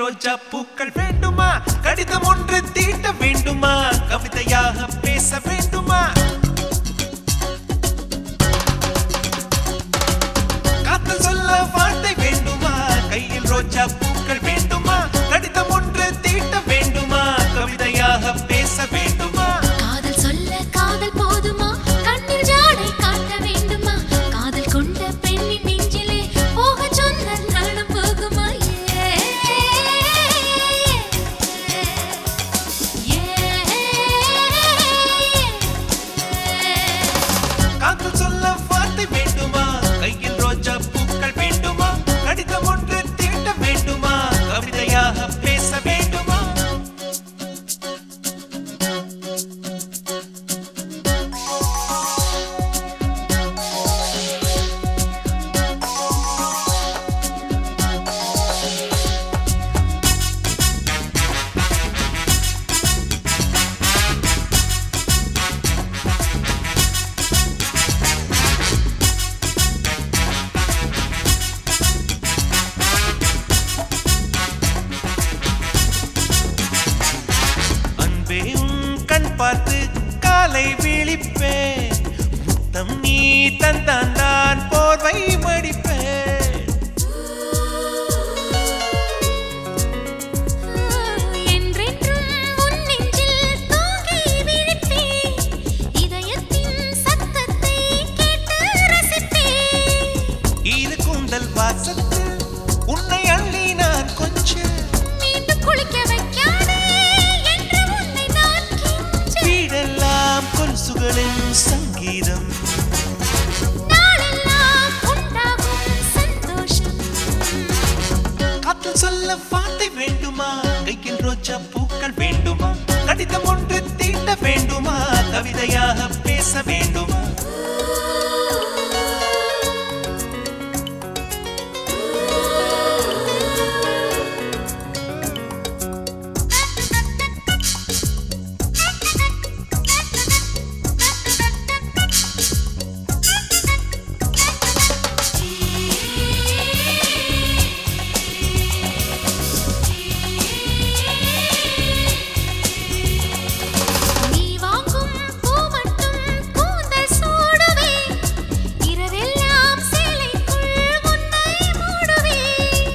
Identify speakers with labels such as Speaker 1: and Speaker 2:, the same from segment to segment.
Speaker 1: ரோஜா பூக்கள் வேண்டுமா? கடிதம் ஒன்று தீட்ட வேண்டுமா? கவிதையாக பேச வேண்டுமா? காதல் சொல்ல வார்த்தை வேண்டுமா? கையில் ரோஜா பூக்கள் வேண்டுமா? கடிதம் ஒன்று தீட்ட வேண்டுமா? கவிதையாக பேச வேண்டுமா?
Speaker 2: காதல் சொல்ல காதல் போதுமா? கண்ணில் ஜாடை காட்ட வேண்டுமா? காதல் கொண்ட பெண்ணின் நெஞ்சிலே போக சொன்ன நாளும் போகுமா?
Speaker 1: காதல் சொல்ல வார்த்தை வேண்டுமா? கையில் ரோஜா பூக்கள் வேண்டுமா? கடிதம் ஒன்று தீட்ட வேண்டுமா? கவிதையாக பேச வேண்டுமா? பார்த்து காலை விழிப்பேன், முத்தம் நீ தந்தான் நான் போர்வை மடிப்பேன்.
Speaker 2: என்றென்றும் உன் நெஞ்சில் தூங்கி விழிப்பேன், இதயத்தின் சத்தத்தை கேட்டு ரசிப்பேன்.
Speaker 1: இது கூந்தல் வாசத்தில் உன்னை அள்ளி நான் கொஞ்சம்
Speaker 2: மீண்டும் குளிக்க வைக்காதே என்று உன்னை நான் கெஞ்ச.
Speaker 1: வீடெல்லாம் கொலுசுகளின் சங்கீதம்,
Speaker 2: நாளெல்லாம் உண்டாகும் சந்தோஷம்.
Speaker 1: காதல் சொல்ல வார்த்தை வேண்டுமா? கையில் ரோஜா பூக்கள் வேண்டுமா? கடிதம் ஒன்று தீட்ட வேண்டுமா? கவிதையாக பேச வேண்டுமா?
Speaker 2: நீ வாங்கும் பூ மட்டும் கூந்தல் சூடுவேன், இரவெல்லாம் சேலைக்குள் உன்னை மூடுவேன்.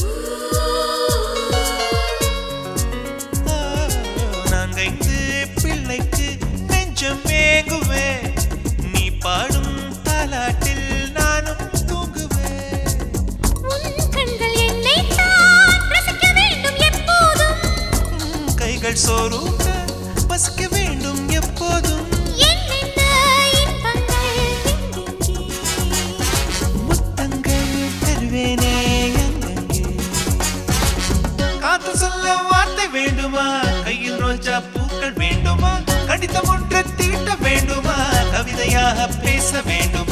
Speaker 1: நான் கைந்து பிள்ளைக்கு நெஞ்சம் மேங்குவேன், நீ பாடும் தாலாட்டில் நானும் தூங்குவேன்.
Speaker 2: உன் கண்கள் என்னைத்தான் ரசிக்க வேண்டும் எப்போதும்,
Speaker 1: கைகள் சோறுக்க பசிக்க வேண்டும் எப்போதும்.
Speaker 2: என்னென்ன இன்பங்கள் எங்கெங்கே.
Speaker 1: முத்தங்கள் தருவேனே எங்கெங்கே. காதல் சொல்ல வார்த்தை வேண்டுமா? கையில் ரோஜா பூக்கள் வேண்டுமா? கடிதம் ஒன்று தீட்ட வேண்டுமா? கவிதையாக பேச வேண்டுமா?